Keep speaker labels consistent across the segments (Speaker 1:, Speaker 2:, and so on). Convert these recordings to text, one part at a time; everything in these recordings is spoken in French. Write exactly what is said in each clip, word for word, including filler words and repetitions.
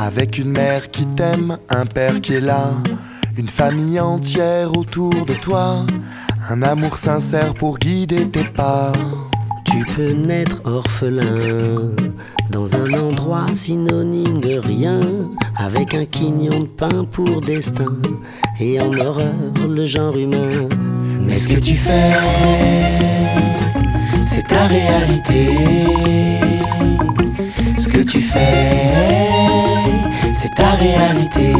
Speaker 1: Avec une mère qui t'aime, un père qui est là, une famille entière autour de toi, un amour sincère pour guider tes pas.
Speaker 2: Tu peux naître orphelin dans un endroit synonyme de rien, avec un quignon de pain pour destin et en horreur le genre humain.
Speaker 3: Mais ce que tu fais, c'est ta réalité. Ce que tu fais, c'est ta réalité.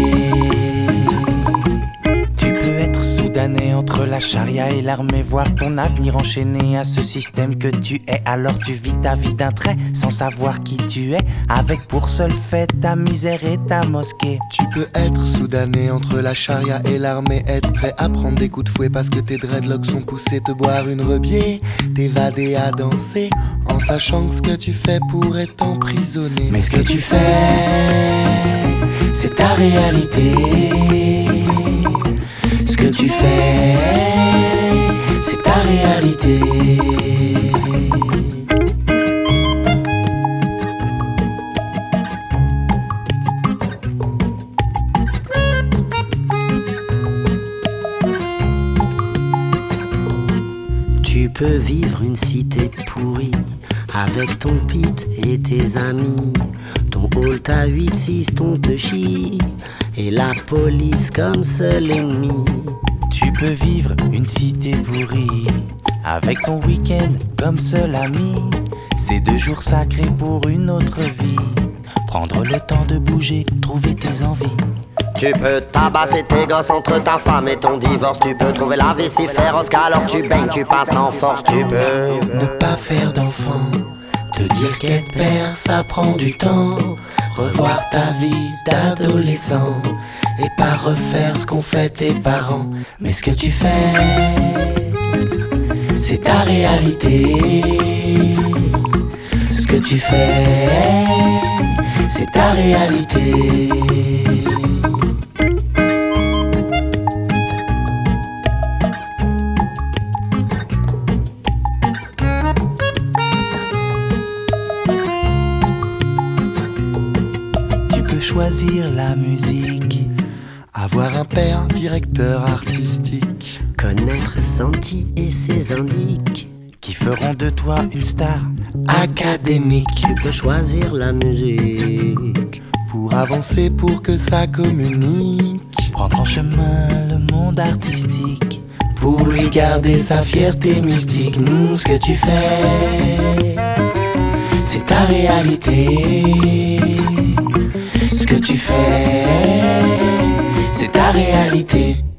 Speaker 3: Tu peux être soudané entre la charia et l'armée, voir ton avenir enchaîné à ce système que tu es. Alors tu vis ta vie d'un trait sans savoir qui tu es, avec pour seul fait ta misère et ta mosquée.
Speaker 1: Tu peux être soudané entre la charia et l'armée, être prêt à prendre des coups de fouet parce que tes dreadlocks sont poussés, te boire une rebier, t'évader à danser en sachant que ce que tu fais pourrait t'emprisonner.
Speaker 3: Mais ce que tu fais, c'est ta réalité. Ce que tu fais, c'est ta réalité.
Speaker 2: Tu peux vivre une cité pourrie avec ton pit et tes amis, ton Holt à huit six, ton te chie et la police comme seul ennemi.
Speaker 3: Tu peux vivre une cité pourrie avec ton week-end comme seul ami. C'est deux jours sacrés pour une autre vie. Prendre le temps de bouger, trouver tes envies.
Speaker 2: Tu peux tabasser tes gosses entre ta femme et ton divorce. Tu peux trouver la vie si féroce qu'alors tu baignes, tu passes en force. Tu peux
Speaker 3: ne pas faire d'enfant, te dire qu'être père ça prend du temps. Revoir ta vie d'adolescent et pas refaire ce qu'ont fait tes parents. Mais ce que tu fais, c'est ta réalité. Ce que tu fais, c'est ta réalité. Choisir la musique,
Speaker 1: avoir un père directeur artistique,
Speaker 2: connaître Santi et ses indices
Speaker 3: qui feront de toi une star académique.
Speaker 2: Tu peux choisir la musique
Speaker 1: pour avancer, pour que ça communique,
Speaker 3: prendre en chemin le monde artistique pour lui garder sa fierté mystique. Mmh, ce que tu fais, c'est ta réalité. Ce que tu fais, c'est ta réalité.